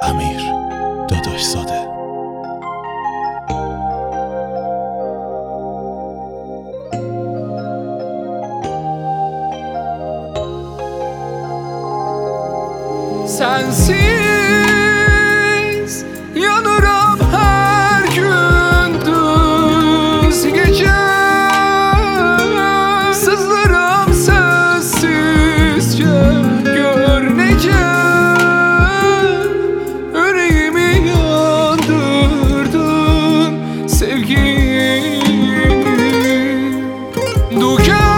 امیر داداش زاده. Sensiz yanıram her gündüz gece, sızlarım sessizce, gör nece yüreğimi yandırdın sevgilim. Du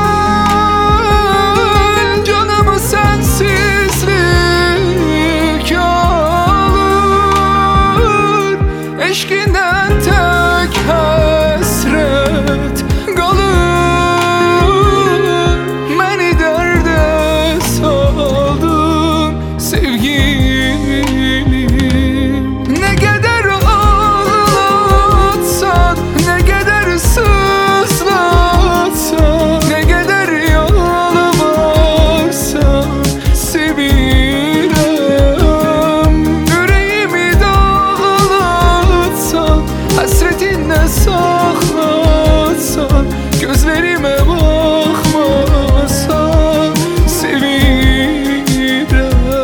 gel canımı sensizlik alır, eşkinden tek hasret kalır. Beni derde saldın sevgilim. Ne kadar ağlatsan, ne kadar sızlatsan, ne kadar yalvarsan sevirem. Yüreğimi dağlatsan, hasretinle saklatsan, gözlerime bakmasan sevirem.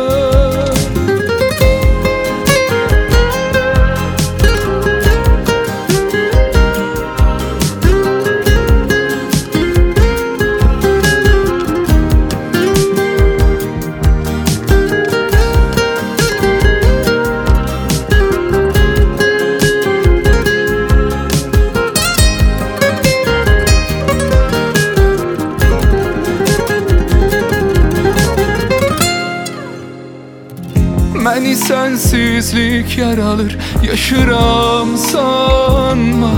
Beni sensizlik yaralır, yaşıram sanma.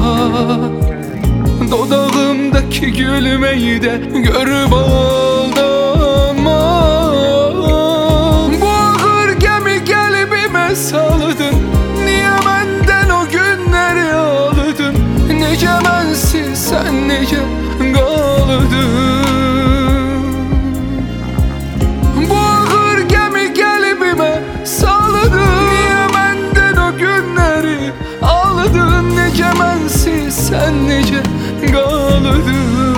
Dodağımdaki gülmeyi de görüp aldama. Bu ağır gemi kalbime saldın, niye benden o günleri aldın? Nece bensiz sen nece kaldın? Nece bensiz sen nece kaldın?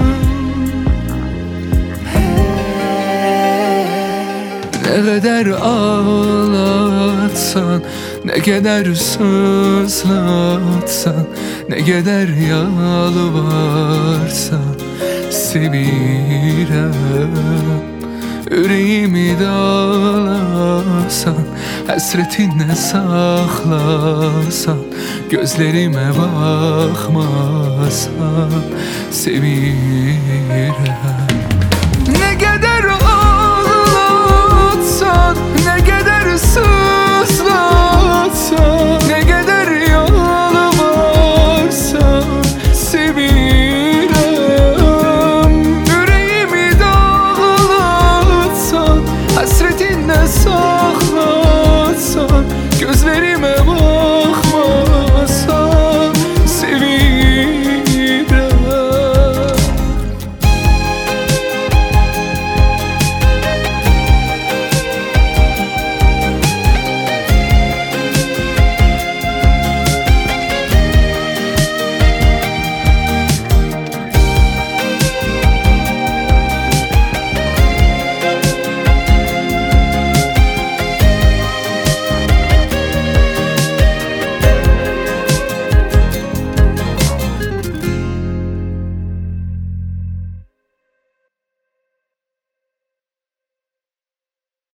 Ne kadar ağlatsan, ne kadar sızlatsan, ne kadar yalvarsan sevirem. Yüreğimi dağlasan, hasretinle saklasan, gözlerime bakmasan sevirem. Ne kadar ağlatsan, ne kadar